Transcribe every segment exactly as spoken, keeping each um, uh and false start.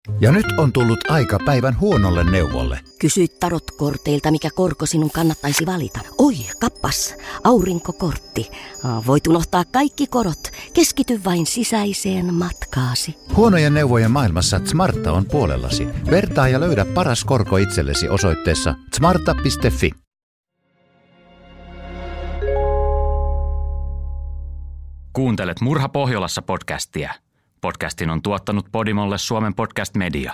Ja nyt on tullut aika päivän huonolle neuvolle. Kysy tarotkorteilta, mikä korko sinun kannattaisi valita. Oi, kappas, aurinkokortti. Voit unohtaa kaikki korot. Keskity vain sisäiseen matkaasi. Huonojen neuvojen maailmassa Smarta on puolellasi. Vertaa ja löydä paras korko itsellesi osoitteessa smarta piste fi. Kuuntelet Murha Pohjolassa podcastia. Podcastin on tuottanut Podimolle Suomen Podcast Media.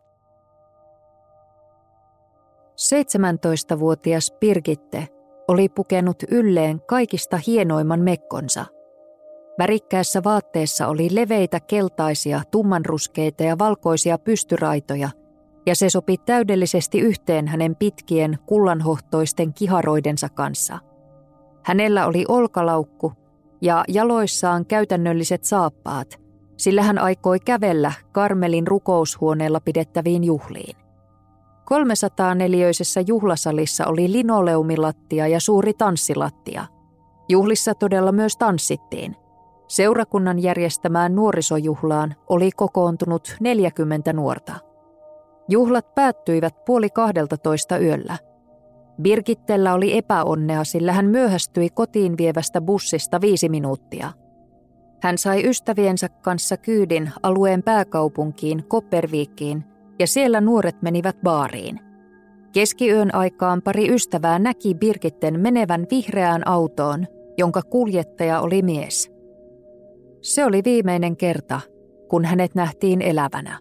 seitsemäntoistavuotias Birgitte oli pukenut ylleen kaikista hienoimman mekkonsa. Värikkäässä vaatteessa oli leveitä keltaisia, tummanruskeita ja valkoisia pystyraitoja, ja se sopi täydellisesti yhteen hänen pitkien kullanhohtoisten kiharoidensa kanssa. Hänellä oli olkalaukku ja jaloissaan käytännölliset saappaat, sillä hän aikoi kävellä Karmelin rukoushuoneella pidettäviin juhliin. kolmesataa neliöisessä juhlasalissa oli linoleumilattia ja suuri tanssilattia. Juhlissa todella myös tanssittiin. Seurakunnan järjestämään nuorisojuhlaan oli kokoontunut neljäkymmentä nuorta. Juhlat päättyivät puoli kahdeltatoista yöllä. Birgittellä oli epäonnea, sillä hän myöhästyi kotiin vievästä bussista viisi minuuttia. Hän sai ystäviensä kanssa kyydin alueen pääkaupunkiin Koppervikiin ja siellä nuoret menivät baariin. Keskiyön aikaan pari ystävää näki Birgitten menevän vihreään autoon, jonka kuljettaja oli mies. Se oli viimeinen kerta, kun hänet nähtiin elävänä.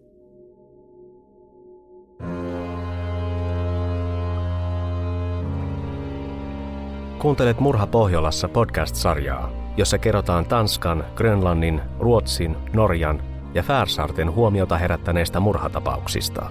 Kuuntelet Murha Pohjolassa podcast-sarjaa, jossa kerrotaan Tanskan, Grönlannin, Ruotsin, Norjan ja Färsaarten huomiota herättäneistä murhatapauksista.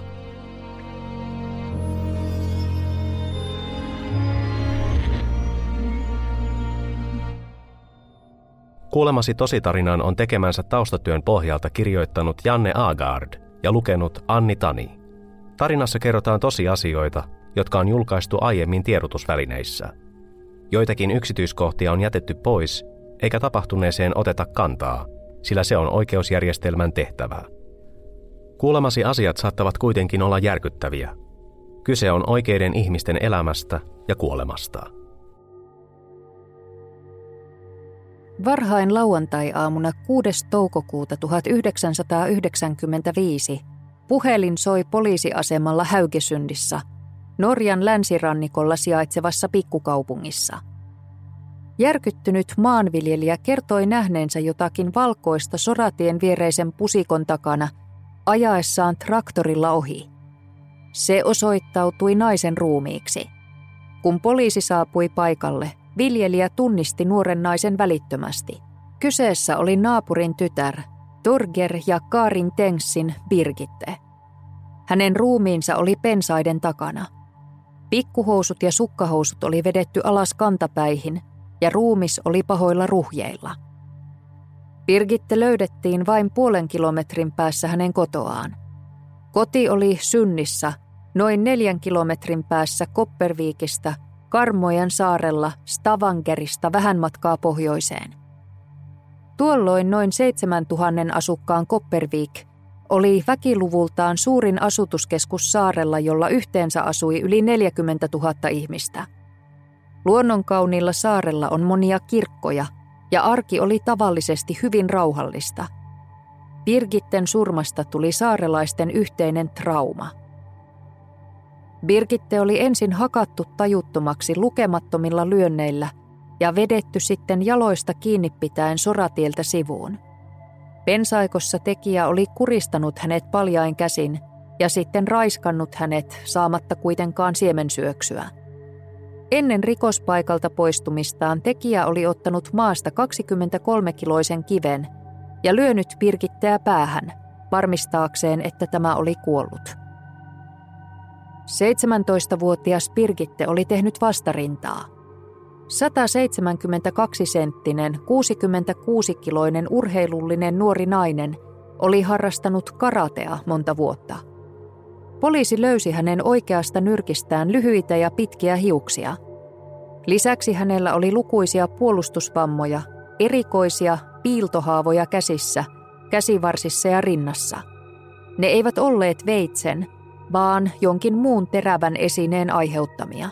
Kuulemasi tositarinan on tekemänsä taustatyön pohjalta kirjoittanut Janne Agard ja lukenut Anni Tani. Tarinassa kerrotaan tosiasioita, jotka on julkaistu aiemmin tiedotusvälineissä. Joitakin yksityiskohtia on jätetty pois, eikä tapahtuneeseen oteta kantaa, sillä se on oikeusjärjestelmän tehtävä. Kuulemasi asiat saattavat kuitenkin olla järkyttäviä. Kyse on oikeiden ihmisten elämästä ja kuolemasta. Varhain lauantai-aamuna kuudes toukokuuta tuhatyhdeksänsataayhdeksänkymmentäviisi puhelin soi poliisiasemalla Haugesundissa, Norjan länsirannikolla sijaitsevassa pikkukaupungissa. Järkyttynyt maanviljelijä kertoi nähneensä jotakin valkoista soratien viereisen pusikon takana ajaessaan traktorilla ohi. Se osoittautui naisen ruumiiksi. Kun poliisi saapui paikalle, viljelijä tunnisti nuoren naisen välittömästi. Kyseessä oli naapurin tytär, Torger ja Karin Tengsin Birgitte. Hänen ruumiinsa oli pensaiden takana. Pikkuhousut ja sukkahousut oli vedetty alas kantapäihin ja ruumis oli pahoilla ruhjeilla. Birgitte löydettiin vain puolen kilometrin päässä hänen kotoaan. Koti oli Synnissä, noin neljän kilometrin päässä Koppervikistä, Karmojen saarella Stavangerista vähän matkaa pohjoiseen. Tuolloin noin seitsemäntuhannen asukkaan Koppervik oli väkiluvultaan suurin asutuskeskus saarella, jolla yhteensä asui yli neljäkymmentätuhatta ihmistä. Luonnonkauniilla saarella on monia kirkkoja ja arki oli tavallisesti hyvin rauhallista. Birgitten surmasta tuli saarelaisten yhteinen trauma. Birgitte oli ensin hakattu tajuttomaksi lukemattomilla lyönneillä ja vedetty sitten jaloista kiinni pitäen soratieltä sivuun. Pensaikossa tekijä oli kuristanut hänet paljain käsin ja sitten raiskannut hänet saamatta kuitenkaan siemensyöksyä. Ennen rikospaikalta poistumistaan tekijä oli ottanut maasta kaksikymmentäkolmekiloisen kiven ja lyönyt Birgitteä päähän, varmistaakseen, että tämä oli kuollut. seitsemäntoistavuotias Birgitte oli tehnyt vastarintaa. sata seitsemänkymmentäkaksi senttinen, kuusikymmentäkuusikiloinen urheilullinen nuori nainen oli harrastanut karatea monta vuotta. Poliisi löysi hänen oikeasta nyrkistään lyhyitä ja pitkiä hiuksia. Lisäksi hänellä oli lukuisia puolustusvammoja, erikoisia piiltohaavoja käsissä, käsivarsissa ja rinnassa. Ne eivät olleet veitsen, vaan jonkin muun terävän esineen aiheuttamia.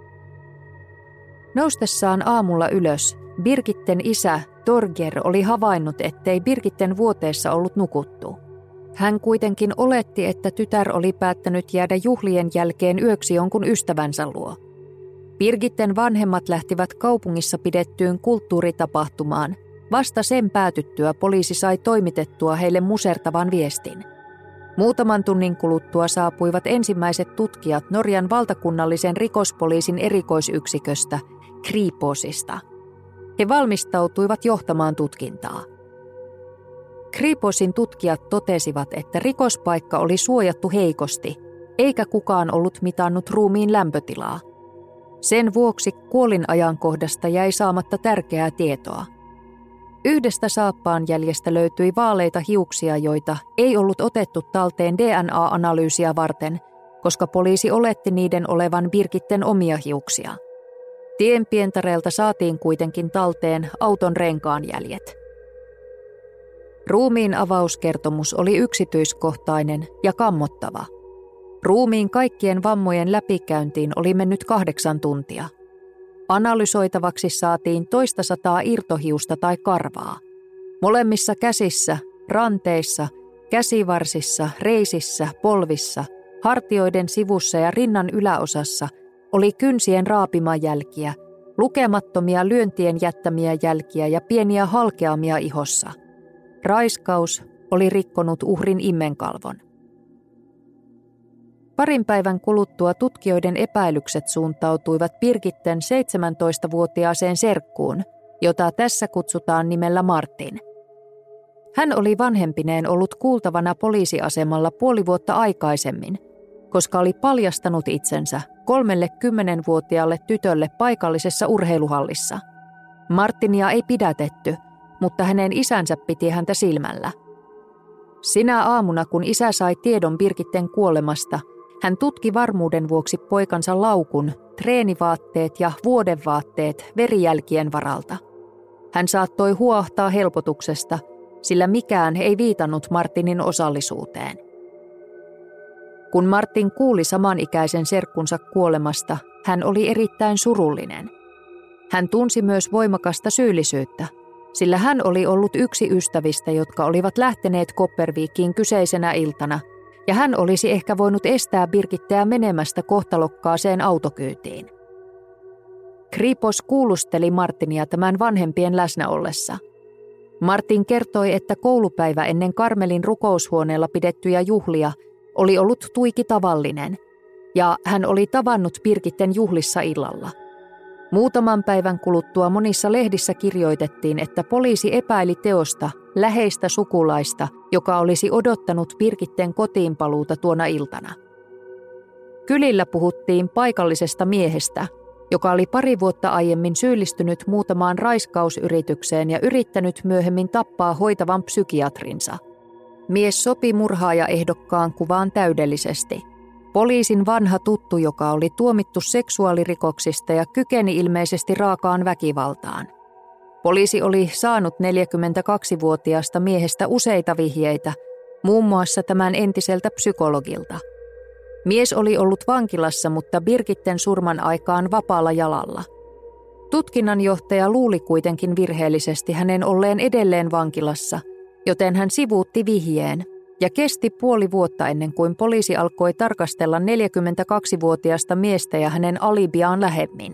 Noustessaan aamulla ylös, Birgitten isä Torger oli havainnut, ettei Birgitten vuoteessa ollut nukuttu. Hän kuitenkin oletti, että tytär oli päättänyt jäädä juhlien jälkeen yöksi jonkun ystävänsä luo. Birgitten vanhemmat lähtivät kaupungissa pidettyyn kulttuuritapahtumaan. Vasta sen päätyttyä poliisi sai toimitettua heille musertavan viestin. Muutaman tunnin kuluttua saapuivat ensimmäiset tutkijat Norjan valtakunnallisen rikospoliisin erikoisyksiköstä, Kriposista. He valmistautuivat johtamaan tutkintaa. Kriposin tutkijat totesivat, että rikospaikka oli suojattu heikosti, eikä kukaan ollut mitannut ruumiin lämpötilaa. Sen vuoksi kuolinajankohdasta jäi saamatta tärkeää tietoa. Yhdestä saappaanjäljestä löytyi vaaleita hiuksia, joita ei ollut otettu talteen D N A-analyysiä varten, koska poliisi oletti niiden olevan Birgitten omia hiuksia. Tienpientareelta saatiin kuitenkin talteen auton renkaanjäljet. Ruumiin avauskertomus oli yksityiskohtainen ja kammottava. Ruumiin kaikkien vammojen läpikäyntiin oli mennyt kahdeksan tuntia. Analysoitavaksi saatiin toista sataa irtohiusta tai karvaa. Molemmissa käsissä, ranteissa, käsivarsissa, reisissä, polvissa, hartioiden sivussa ja rinnan yläosassa oli kynsien raapimajälkiä, lukemattomia lyöntien jättämiä jälkiä ja pieniä halkeamia ihossa. Raiskaus oli rikkonut uhrin immenkalvon. Parin päivän kuluttua tutkijoiden epäilykset suuntautuivat Birgitten seitsemäntoistavuotiaaseen serkkuun, jota tässä kutsutaan nimellä Martin. Hän oli vanhempineen ollut kuultavana poliisiasemalla puoli vuotta aikaisemmin, koska oli paljastanut itsensä kolmelle kymmenvuotiaalle tytölle paikallisessa urheiluhallissa. Martinia ei pidätetty, mutta hänen isänsä piti häntä silmällä. Sinä aamuna, kun isä sai tiedon Birgitten kuolemasta, hän tutki varmuuden vuoksi poikansa laukun, treenivaatteet ja vuodevaatteet verijälkien varalta. Hän saattoi huohtaa helpotuksesta, sillä mikään ei viitannut Martinin osallisuuteen. Kun Martin kuuli samanikäisen serkkunsa kuolemasta, hän oli erittäin surullinen. Hän tunsi myös voimakasta syyllisyyttä, sillä hän oli ollut yksi ystävistä, jotka olivat lähteneet Koppervikiin kyseisenä iltana, ja hän olisi ehkä voinut estää Birgitteä menemästä kohtalokkaaseen autokyytiin. Kripos kuulusteli Martinia tämän vanhempien läsnä ollessa. Martin kertoi, että koulupäivä ennen Karmelin rukoushuoneella pidettyjä juhlia oli ollut tuiki tavallinen, ja hän oli tavannut Birgitten juhlissa illalla. Muutaman päivän kuluttua monissa lehdissä kirjoitettiin, että poliisi epäili teosta läheistä sukulaista, joka olisi odottanut Birgitten kotiinpaluuta tuona iltana. Kylillä puhuttiin paikallisesta miehestä, joka oli pari vuotta aiemmin syyllistynyt muutamaan raiskausyritykseen ja yrittänyt myöhemmin tappaa hoitavan psykiatrinsa. Mies sopi murhaajaehdokkaan kuvaan täydellisesti. Poliisin vanha tuttu, joka oli tuomittu seksuaalirikoksista ja kykeni ilmeisesti raakaan väkivaltaan. Poliisi oli saanut neljäkymmentäkaksivuotiaasta miehestä useita vihjeitä, muun muassa tämän entiseltä psykologilta. Mies oli ollut vankilassa, mutta Birgitten surman aikaan vapaalla jalalla. Tutkinnanjohtaja luuli kuitenkin virheellisesti hänen olleen edelleen vankilassa, joten hän sivuutti vihjeen ja kesti puoli vuotta ennen kuin poliisi alkoi tarkastella neljäkymmentäkaksivuotiaasta miestä ja hänen alibiaan lähemmin.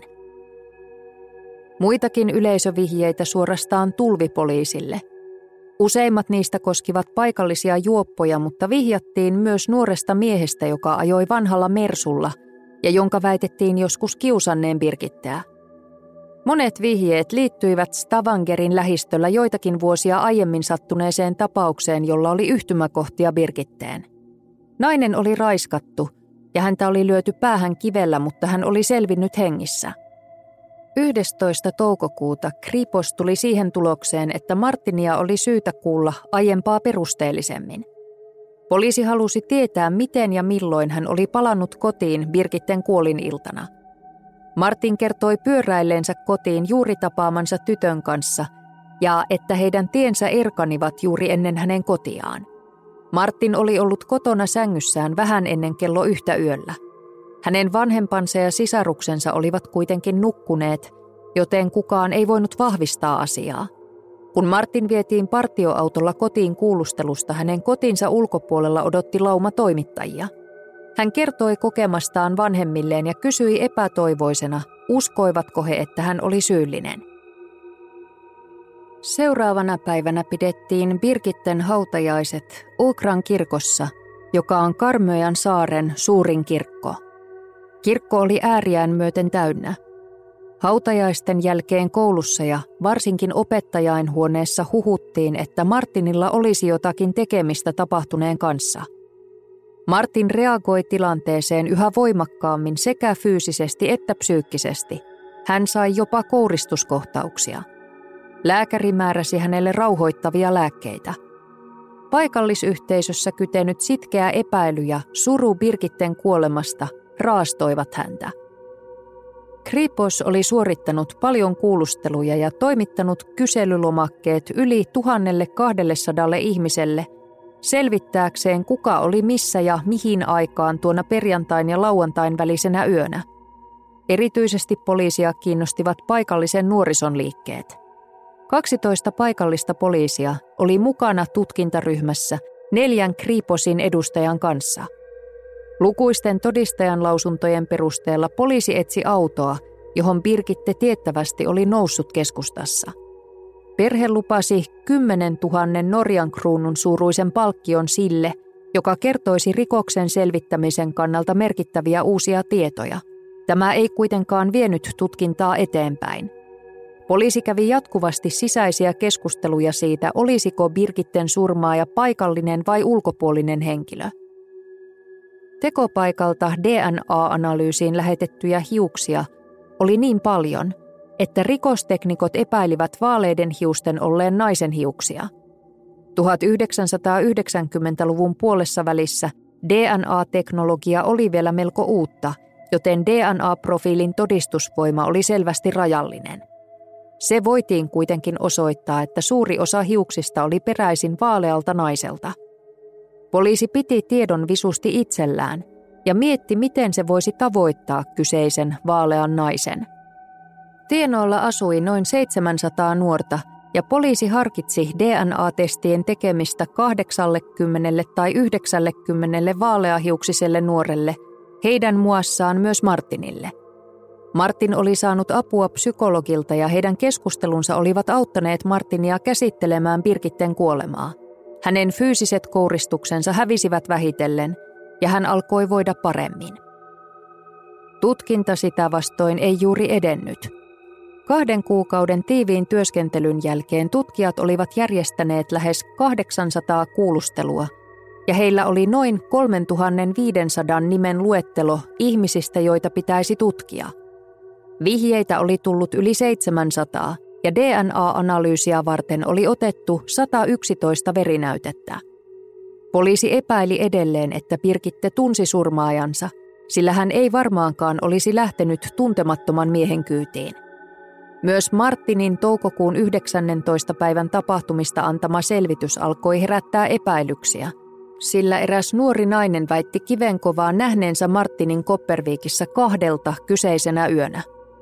Muitakin yleisövihjeitä suorastaan tulvi poliisille. Useimmat niistä koskivat paikallisia juoppoja, mutta vihjattiin myös nuoresta miehestä, joka ajoi vanhalla Mersulla ja jonka väitettiin joskus kiusanneen Birgitteä. Monet vihjeet liittyivät Stavangerin lähistöllä joitakin vuosia aiemmin sattuneeseen tapaukseen, jolla oli yhtymäkohtia Birgitteen. Nainen oli raiskattu ja häntä oli lyöty päähän kivellä, mutta hän oli selvinnyt hengissä. yhdestoista toukokuuta Kripos tuli siihen tulokseen, että Martinia oli syytä kuulla aiempaa perusteellisemmin. Poliisi halusi tietää, miten ja milloin hän oli palannut kotiin Birgitten kuoliniltana. Martin kertoi pyöräilleensä kotiin juuri tapaamansa tytön kanssa ja että heidän tiensä erkanivat juuri ennen hänen kotiaan. Martin oli ollut kotona sängyssään vähän ennen kello yhtä yöllä. Hänen vanhempansa ja sisaruksensa olivat kuitenkin nukkuneet, joten kukaan ei voinut vahvistaa asiaa. Kun Martin vietiin partioautolla kotiin kuulustelusta, hänen kotinsa ulkopuolella odotti lauma toimittajia. Hän kertoi kokemastaan vanhemmilleen ja kysyi epätoivoisena, uskoivatko he, että hän oli syyllinen. Seuraavana päivänä pidettiin Birgitten hautajaiset Ukran kirkossa, joka on Karmöjan saaren suurin kirkko. Kirkko oli ääriään myöten täynnä. Hautajaisten jälkeen koulussa ja varsinkin opettajainhuoneessa huhuttiin, että Martinilla olisi jotakin tekemistä tapahtuneen kanssa. Martin reagoi tilanteeseen yhä voimakkaammin sekä fyysisesti että psyykkisesti. Hän sai jopa kouristuskohtauksia. Lääkäri määräsi hänelle rauhoittavia lääkkeitä. Paikallisyhteisössä kytenyt sitkeä epäily ja suru Birgitten kuolemasta raastoivat häntä. Kripos oli suorittanut paljon kuulusteluja ja toimittanut kyselylomakkeet yli tuhatkaksisataa ihmiselle selvittääkseen, kuka oli missä ja mihin aikaan tuona perjantain ja lauantain välisenä yönä. Erityisesti poliisia kiinnostivat paikallisen nuorison liikkeet. kaksitoista paikallista poliisia oli mukana tutkintaryhmässä neljän Kriposin edustajan kanssa. Lukuisten todistajan lausuntojen perusteella poliisi etsi autoa, johon Birgitte tiettävästi oli noussut keskustassa. Perhe lupasi kymmenen tuhannen Norjan kruunun suuruisen palkkion sille, joka kertoisi rikoksen selvittämisen kannalta merkittäviä uusia tietoja. Tämä ei kuitenkaan vienyt tutkintaa eteenpäin. Poliisi kävi jatkuvasti sisäisiä keskusteluja siitä, olisiko Birgitten surmaaja paikallinen vai ulkopuolinen henkilö. Tekopaikalta D N A-analyysiin lähetettyjä hiuksia oli niin paljon, että rikosteknikot epäilivät vaaleiden hiusten olleen naisen hiuksia. tuhatyhdeksänsataayhdeksänkymmentäluvun puolessa välissä D N A-teknologia oli vielä melko uutta, joten D N A-profiilin todistusvoima oli selvästi rajallinen. Se voitiin kuitenkin osoittaa, että suuri osa hiuksista oli peräisin vaalealta naiselta. Poliisi piti tiedon visusti itsellään ja mietti, miten se voisi tavoittaa kyseisen vaalean naisen. Tienoilla asui noin seitsemänsataa nuorta ja poliisi harkitsi D N A-testien tekemistä kahdeksankymmentä tai yhdeksänkymmentä vaaleahiuksiselle nuorelle, heidän muassaan myös Martinille. Martin oli saanut apua psykologilta ja heidän keskustelunsa olivat auttaneet Martinia käsittelemään Birgitten kuolemaa. Hänen fyysiset kouristuksensa hävisivät vähitellen ja hän alkoi voida paremmin. Tutkinta sitä vastoin ei juuri edennyt. Kahden kuukauden tiiviin työskentelyn jälkeen tutkijat olivat järjestäneet lähes kahdeksansataa kuulustelua ja heillä oli noin kolmetuhattaviisisataa nimen luettelo ihmisistä, joita pitäisi tutkia. Vihjeitä oli tullut yli seitsemänsataa ja D N A-analyysiä varten oli otettu sata yksitoista verinäytettä. Poliisi epäili edelleen, että Birgitte tunsi surmaajansa, sillä hän ei varmaankaan olisi lähtenyt tuntemattoman miehen kyytiin. Myös Martinin toukokuun yhdeksännentoista päivän tapahtumista antama selvitys alkoi herättää epäilyksiä, sillä eräs nuori nainen väitti kivenkovaa nähneensä Martinin Koppervikissä kahdelta kyseisenä yönä.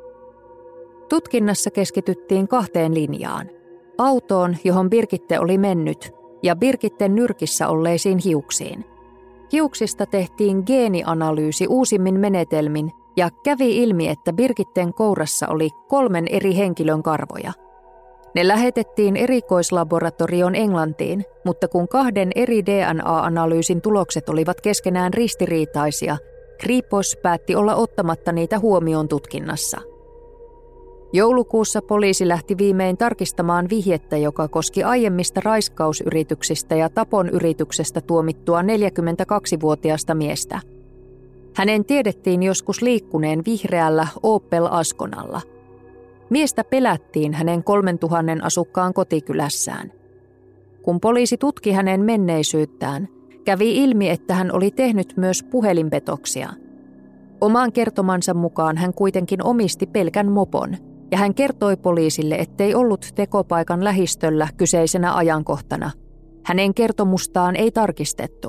Tutkinnassa keskityttiin kahteen linjaan. Autoon, johon Birgitte oli mennyt, ja Birgitten nyrkissä olleisiin hiuksiin. Hiuksista tehtiin geenianalyysi uusimmin menetelmin ja kävi ilmi, että Birgitten kourassa oli kolmen eri henkilön karvoja. Ne lähetettiin erikoislaboratorioon Englantiin, mutta kun kahden eri D N A-analyysin tulokset olivat keskenään ristiriitaisia, Kripos päätti olla ottamatta niitä huomioon tutkinnassa. Joulukuussa poliisi lähti viimein tarkistamaan vihjettä, joka koski aiemmista raiskausyrityksistä ja tapon yrityksestä tuomittua neljäkymmentäkaksivuotiaasta miestä. Hänen tiedettiin joskus liikkuneen vihreällä Opel Asconalla. Miestä pelättiin hänen kolmentuhannen asukkaan kotikylässään. Kun poliisi tutki hänen menneisyyttään, kävi ilmi, että hän oli tehnyt myös puhelinpetoksia. Omaan kertomansa mukaan hän kuitenkin omisti pelkän mopon, ja hän kertoi poliisille, ettei ollut tekopaikan lähistöllä kyseisenä ajankohtana. Hänen kertomustaan ei tarkistettu.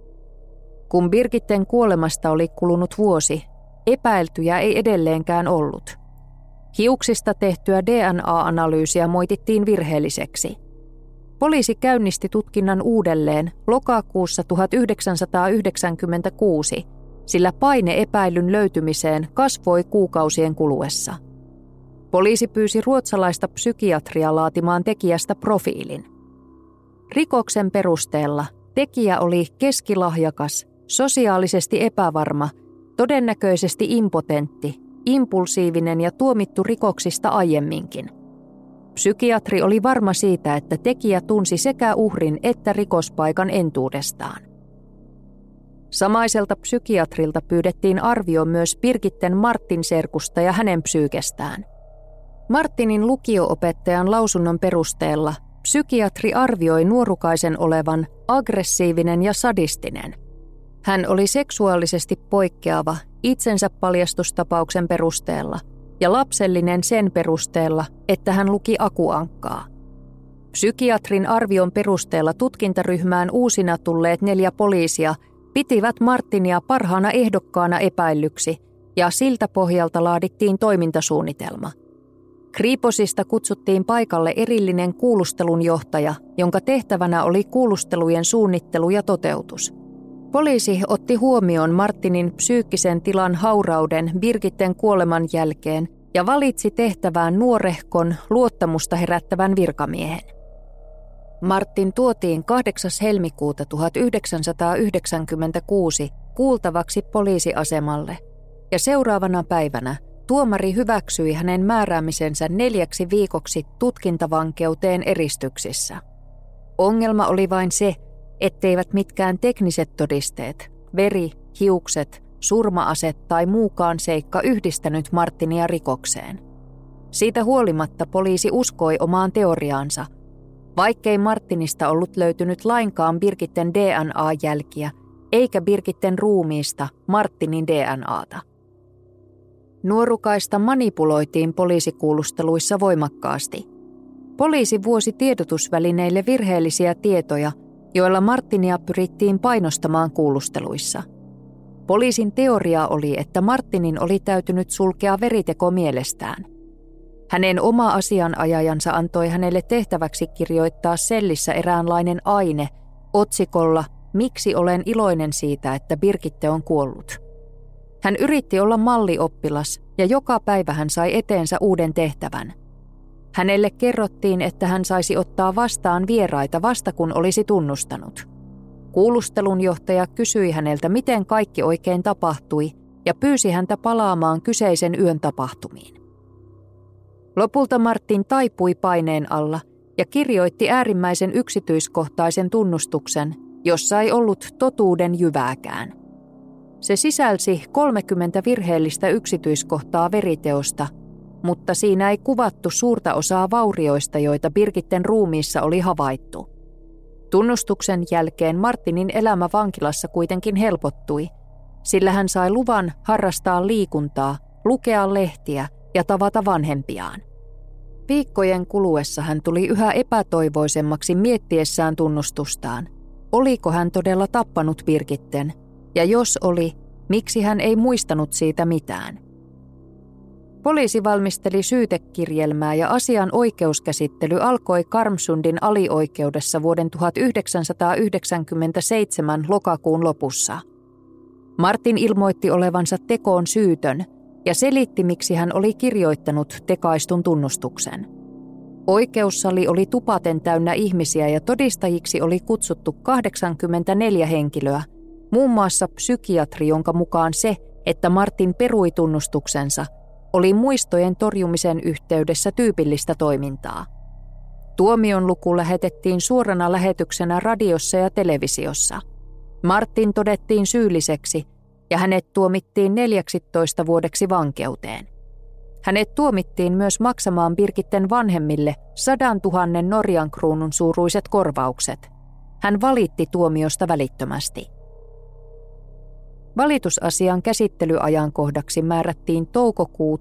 Kun Birgitten kuolemasta oli kulunut vuosi, epäiltyjä ei edelleenkään ollut. Hiuksista tehtyä D N A-analyysiä moitittiin virheelliseksi. Poliisi käynnisti tutkinnan uudelleen lokakuussa tuhatyhdeksänsataayhdeksänkymmentäkuusi, sillä paine epäilyn löytymiseen kasvoi kuukausien kuluessa. Poliisi pyysi ruotsalaista psykiatria laatimaan tekijästä profiilin. Rikoksen perusteella tekijä oli keskilahjakas, sosiaalisesti epävarma, todennäköisesti impotentti, impulsiivinen ja tuomittu rikoksista aiemminkin. Psykiatri oli varma siitä, että tekijä tunsi sekä uhrin että rikospaikan entuudestaan. Samaiselta psykiatrilta pyydettiin arvio myös Birgitten Martin serkusta ja hänen psyykestään. Martinin lukio-opettajan lausunnon perusteella psykiatri arvioi nuorukaisen olevan aggressiivinen ja sadistinen. Hän oli seksuaalisesti poikkeava itsensä paljastustapauksen perusteella ja lapsellinen sen perusteella, että hän luki Aku-Ankkaa. Psykiatrin arvion perusteella tutkintaryhmään uusina tulleet neljä poliisia pitivät Martinia parhaana ehdokkaana epäillyksi ja siltä pohjalta laadittiin toimintasuunnitelma. Kriiposista kutsuttiin paikalle erillinen kuulustelunjohtaja, jonka tehtävänä oli kuulustelujen suunnittelu ja toteutus. Poliisi otti huomioon Martinin psyykkisen tilan haurauden Birgitten kuoleman jälkeen ja valitsi tehtävään nuorehkon, luottamusta herättävän virkamiehen. Martin tuotiin kahdeksas helmikuuta tuhatyhdeksänsataayhdeksänkymmentäkuusi kuultavaksi poliisiasemalle ja seuraavana päivänä tuomari hyväksyi hänen määräämisensä neljäksi viikoksi tutkintavankeuteen eristyksissä. Ongelma oli vain se, etteivät mitkään tekniset todisteet, veri, hiukset, surma-ase tai muukaan seikka yhdistänyt Martinia rikokseen. Siitä huolimatta poliisi uskoi omaan teoriaansa. Vaikkei Martinista ollut löytynyt lainkaan Birgitten D N A-jälkiä, eikä Birgitten ruumiista Martinin D N A:ta. Nuorukaista manipuloitiin poliisikuulusteluissa voimakkaasti. Poliisi vuosi tiedotusvälineille virheellisiä tietoja, joilla Martinia pyrittiin painostamaan kuulusteluissa. Poliisin teoria oli, että Martinin oli täytynyt sulkea veriteko mielestään. Hänen oma asianajajansa antoi hänelle tehtäväksi kirjoittaa sellissä eräänlainen aine otsikolla "Miksi olen iloinen siitä, että Birgitte on kuollut". Hän yritti olla mallioppilas ja joka päivä hän sai eteensä uuden tehtävän. Hänelle kerrottiin, että hän saisi ottaa vastaan vieraita vasta kun olisi tunnustanut. Kuulustelunjohtaja kysyi häneltä, miten kaikki oikein tapahtui, ja pyysi häntä palaamaan kyseisen yön tapahtumiin. Lopulta Martin taipui paineen alla ja kirjoitti äärimmäisen yksityiskohtaisen tunnustuksen, jossa ei ollut totuuden jyvääkään. Se sisälsi kolmekymmentä virheellistä yksityiskohtaa veriteosta, mutta siinä ei kuvattu suurta osaa vaurioista, joita Birgitten ruumiissa oli havaittu. Tunnustuksen jälkeen Martinin elämä vankilassa kuitenkin helpottui, sillä hän sai luvan harrastaa liikuntaa, lukea lehtiä ja tavata vanhempiaan. Viikkojen kuluessa hän tuli yhä epätoivoisemmaksi miettiessään tunnustustaan. Oliko hän todella tappanut Birgitten? Ja jos oli, miksi hän ei muistanut siitä mitään? Poliisi valmisteli syytekirjelmää ja asian oikeuskäsittely alkoi Karmsundin alioikeudessa vuoden tuhatyhdeksänsataayhdeksänkymmentäseitsemän lokakuun lopussa. Martin ilmoitti olevansa tekoon syytön ja selitti, miksi hän oli kirjoittanut tekaistun tunnustuksen. Oikeussali oli tupaten täynnä ihmisiä ja todistajiksi oli kutsuttu kahdeksankymmentäneljä henkilöä, muun muassa psykiatri, jonka mukaan se, että Martin perui tunnustuksensa, oli muistojen torjumisen yhteydessä tyypillistä toimintaa. Tuomion luku lähetettiin suorana lähetyksenä radiossa ja televisiossa. Martin todettiin syylliseksi ja hänet tuomittiin neljäksitoista vuodeksi vankeuteen. Hänet tuomittiin myös maksamaan Birgitten vanhemmille sadan tuhannen Norjan kruunun suuruiset korvaukset. Hän valitti tuomiosta välittömästi. Valitusasian käsittelyajankohdaksi määrättiin toukokuu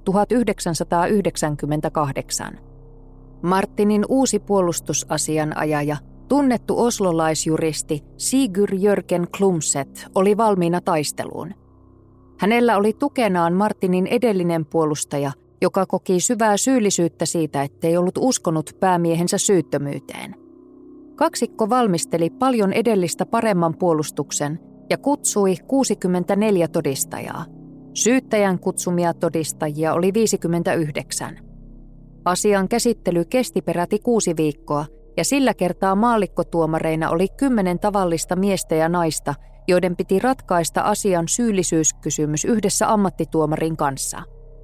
tuhatyhdeksänsataayhdeksänkymmentäkahdeksan. Martinin uusi puolustusasianajaja Tunnettu oslolaisjuristi Sigurd Jörgen Klumset oli valmiina taisteluun. Hänellä oli tukenaan Martinin edellinen puolustaja, joka koki syvää syyllisyyttä siitä, ettei ollut uskonut päämiehensä syyttömyyteen. Kaksikko valmisteli paljon edellistä paremman puolustuksen ja kutsui kuusikymmentäneljä todistajaa. Syyttäjän kutsumia todistajia oli viisikymmentäyhdeksän. Asian käsittely kesti peräti kuusi viikkoa ja sillä kertaa maallikkotuomareina oli kymmenen tavallista miestä ja naista, joiden piti ratkaista asian syyllisyyskysymys yhdessä ammattituomarin kanssa.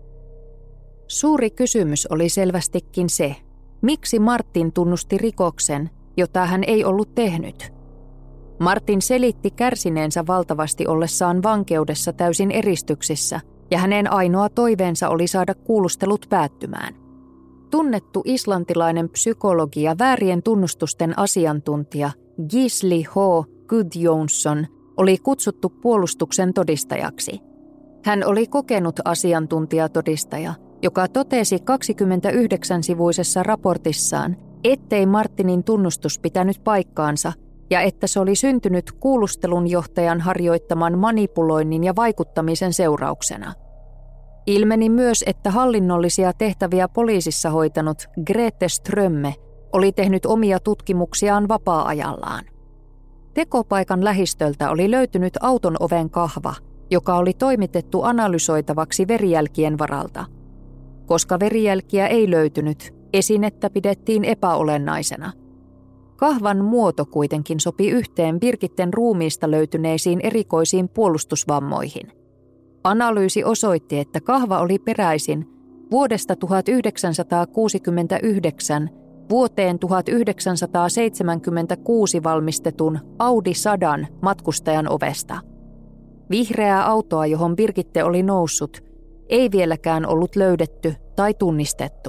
Suuri kysymys oli selvästikin se, miksi Martin tunnusti rikoksen, jota hän ei ollut tehnyt. Martin selitti kärsineensä valtavasti ollessaan vankeudessa täysin eristyksissä, ja hänen ainoa toiveensa oli saada kuulustelut päättymään. Tunnettu islantilainen psykologi ja väärien tunnustusten asiantuntija Gisli H. Gudjonsson oli kutsuttu puolustuksen todistajaksi. Hän oli kokenut asiantuntijatodistaja, joka totesi kaksikymmentäyhdeksän-sivuisessa raportissaan, ettei Martinin tunnustus pitänyt paikkaansa ja että se oli syntynyt kuulustelunjohtajan harjoittaman manipuloinnin ja vaikuttamisen seurauksena. Ilmeni myös, että hallinnollisia tehtäviä poliisissa hoitanut Grete Strömme oli tehnyt omia tutkimuksiaan vapaa-ajallaan. Tekopaikan lähistöltä oli löytynyt auton oven kahva, joka oli toimitettu analysoitavaksi verijälkien varalta. Koska verijälkiä ei löytynyt, esinettä pidettiin epäolennaisena. Kahvan muoto kuitenkin sopi yhteen Birgitten ruumiista löytyneisiin erikoisiin puolustusvammoihin. Analyysi osoitti, että kahva oli peräisin vuodesta tuhatyhdeksänsataakuusikymmentäyhdeksän vuoteen tuhatyhdeksänsataaseitsemänkymmentäkuusi valmistetun Audi Sadan matkustajan ovesta. Vihreää autoa, johon Birgitte oli noussut, ei vieläkään ollut löydetty tai tunnistettu.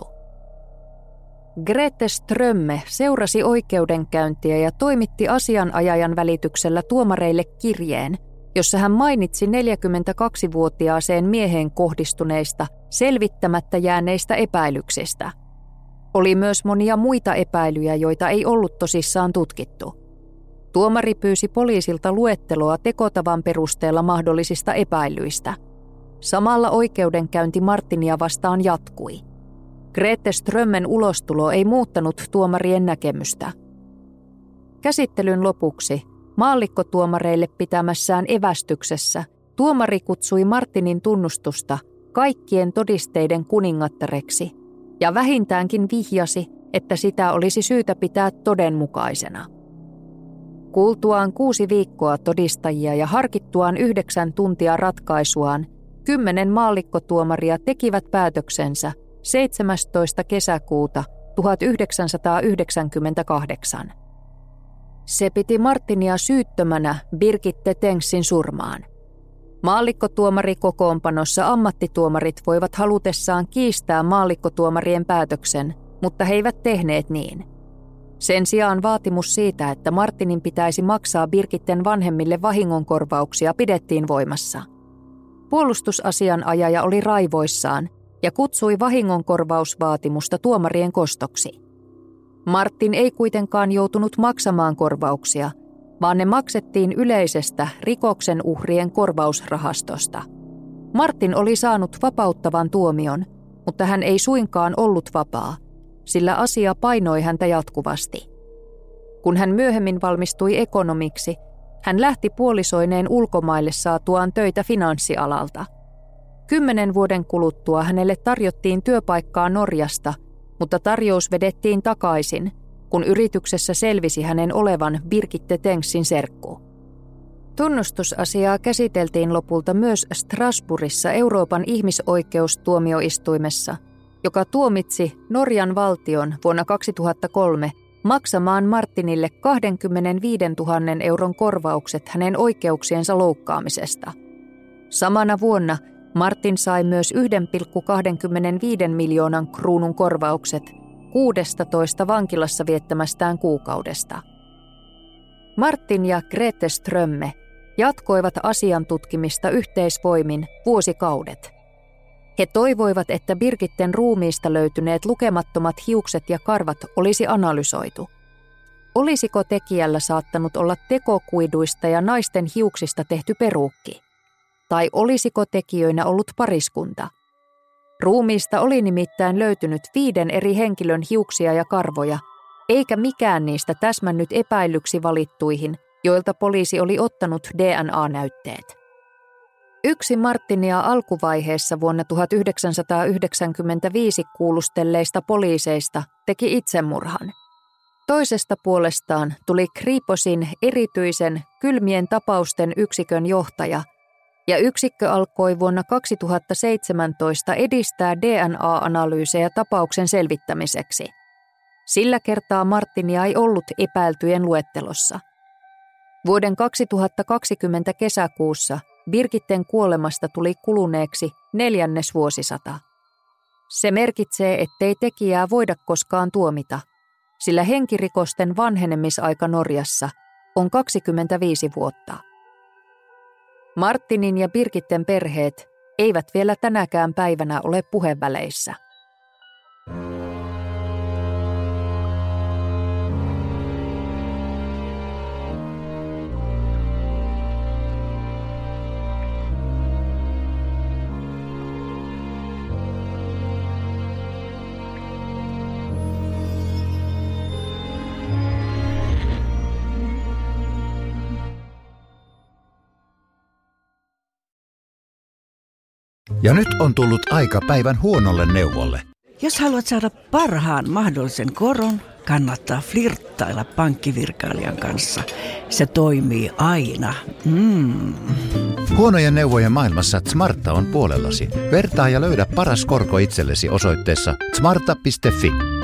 Grete Strömme seurasi oikeudenkäyntiä ja toimitti asianajajan välityksellä tuomareille kirjeen, jossa hän mainitsi neljäkymmentäkaksivuotiaaseen mieheen kohdistuneista selvittämättä jääneistä epäilyksistä. Oli myös monia muita epäilyjä, joita ei ollut tosissaan tutkittu. Tuomari pyysi poliisilta luetteloa tekotavan perusteella mahdollisista epäilyistä. Samalla oikeudenkäynti Martinia vastaan jatkui. Grete Strömmen ulostulo ei muuttanut tuomarien näkemystä. Käsittelyn lopuksi maallikkotuomareille pitämässään evästyksessä tuomari kutsui Martinin tunnustusta kaikkien todisteiden kuningattareksi ja vähintäänkin vihjasi, että sitä olisi syytä pitää todenmukaisena. Kuultuaan kuusi viikkoa todistajia ja harkittuaan yhdeksän tuntia ratkaisuaan, kymmenen maallikkotuomaria tekivät päätöksensä seitsemästoista kesäkuuta tuhatyhdeksänsataayhdeksänkymmentäkahdeksan. Se piti Martinia syyttömänä Birgitte Tengsin surmaan. Maallikkotuomari kokoonpanossa ammattituomarit voivat halutessaan kiistää maallikkotuomarien päätöksen, mutta he eivät tehneet niin. Sen sijaan vaatimus siitä, että Martinin pitäisi maksaa Birgitten vanhemmille vahingonkorvauksia, pidettiin voimassa. Puolustusasianajaja oli raivoissaan ja kutsui vahingonkorvausvaatimusta tuomarien kostoksi. Martin ei kuitenkaan joutunut maksamaan korvauksia, vaan ne maksettiin yleisestä rikoksen uhrien korvausrahastosta. Martin oli saanut vapauttavan tuomion, mutta hän ei suinkaan ollut vapaa, sillä asia painoi häntä jatkuvasti. Kun hän myöhemmin valmistui ekonomiksi, hän lähti puolisoineen ulkomaille saatuaan töitä finanssialalta. Kymmenen vuoden kuluttua hänelle tarjottiin työpaikkaa Norjasta, mutta tarjous vedettiin takaisin, kun yrityksessä selvisi hänen olevan Birgitte Tengsin serkku. Tunnustusasiaa käsiteltiin lopulta myös Strasbourgissa Euroopan ihmisoikeustuomioistuimessa, joka tuomitsi Norjan valtion vuonna kaksituhattakolme maksamaan Martinille kaksikymmentäviisituhatta euron korvaukset hänen oikeuksiensa loukkaamisesta. Samana vuonna Martin sai myös yksi pilkku kaksikymmentäviisi miljoonan kruunun korvaukset kuusitoista vankilassa viettämästään kuukaudesta. Martin ja Grete Strömme jatkoivat asian tutkimista yhteisvoimin vuosikaudet. He toivoivat, että Birgitten ruumiista löytyneet lukemattomat hiukset ja karvat olisi analysoitu. Olisiko tekijällä saattanut olla tekokuiduista ja naisten hiuksista tehty peruukki? Tai olisiko tekijöinä ollut pariskunta? Ruumiista oli nimittäin löytynyt viiden eri henkilön hiuksia ja karvoja, eikä mikään niistä täsmännyt epäillyksi valittuihin, joilta poliisi oli ottanut D N A-näytteet. Yksi Martinia alkuvaiheessa vuonna tuhatyhdeksänsataayhdeksänkymmentäviisi kuulustelleista poliiseista teki itsemurhan. Toisesta puolestaan tuli Kriposin erityisen kylmien tapausten yksikön johtaja, ja yksikkö alkoi vuonna kaksituhattaseitsemäntoista edistää D N A-analyysejä tapauksen selvittämiseksi. Sillä kertaa Martinia ei ollut epäiltyjen luettelossa. Vuoden kaksituhattakaksikymmentä kesäkuussa Birgitten kuolemasta tuli kuluneeksi neljännes vuosisata. Se merkitsee, ettei tekijää voida koskaan tuomita, sillä henkirikosten vanhenemisaika Norjassa on kaksikymmentäviisi vuotta. Martinin ja Birgitten perheet eivät vielä tänäkään päivänä ole puheväleissä. Ja nyt on tullut aika päivän huonolle neuvolle. Jos haluat saada parhaan mahdollisen koron, kannattaa flirttailla pankkivirkailijan kanssa. Se toimii aina. Mm. Huonojen neuvojen maailmassa Smarta on puolellasi. Vertaa ja löydä paras korko itsellesi osoitteessa smarta piste fi.